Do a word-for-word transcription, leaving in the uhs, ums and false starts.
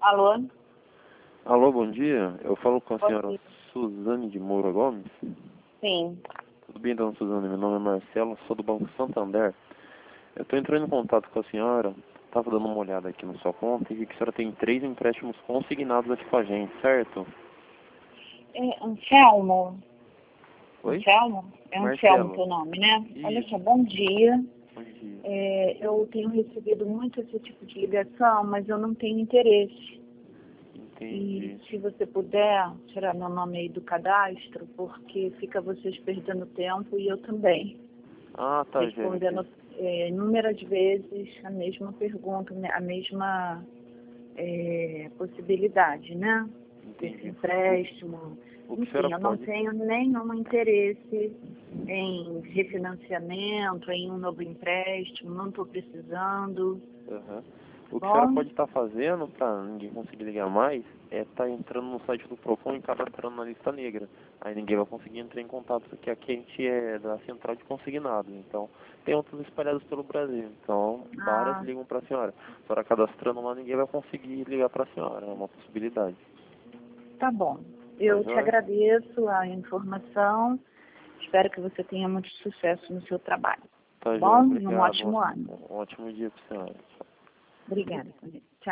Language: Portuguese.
Alô? Alô, bom dia. Eu falo com a Bom senhora dia. Suzane de Moura Gomes. Sim. Tudo bem, dona Suzane? Meu nome é Marcelo, sou do Banco Santander. Eu estou entrando em contato com a senhora, estava dando uma olhada aqui na sua conta e vi que a senhora tem três empréstimos consignados aqui com a gente, certo? É Anselmo? Oi? Anselmo? É Anselmo Marcelo. teu nome, né? Isso. Olha só, bom dia. Bom dia. É, eu tenho recebido muito esse tipo de ligação, mas eu não tenho interesse. Entendi. E se você puder tirar meu nome aí do cadastro, porque fica vocês perdendo tempo e eu também. Ah, tá, Respondendo gente. é, inúmeras vezes a mesma pergunta, né, a mesma é, possibilidade, né? Desse Entendi. empréstimo. O que a Enfim, senhora eu não pode... tenho nenhum interesse em refinanciamento, em um novo empréstimo, não estou precisando. Aham. O que a senhora Bom, pode estar fazendo para ninguém conseguir ligar mais é estar entrando no site do Procon e cadastrando na lista negra. Aí ninguém vai conseguir entrar em contato, porque aqui a gente é da central de consignado. Então, tem outros espalhados pelo Brasil. Então, várias ah, ligam para a senhora. A senhora cadastrando lá, ninguém vai conseguir ligar para a senhora. É uma possibilidade. tá bom. Tá Eu te joia? agradeço a informação. Espero que você tenha muito sucesso no seu trabalho. Tá Tá joia. bom? E um Obrigado. ótimo ano. Um ótimo dia para a senhora. Obrigada. Tchau.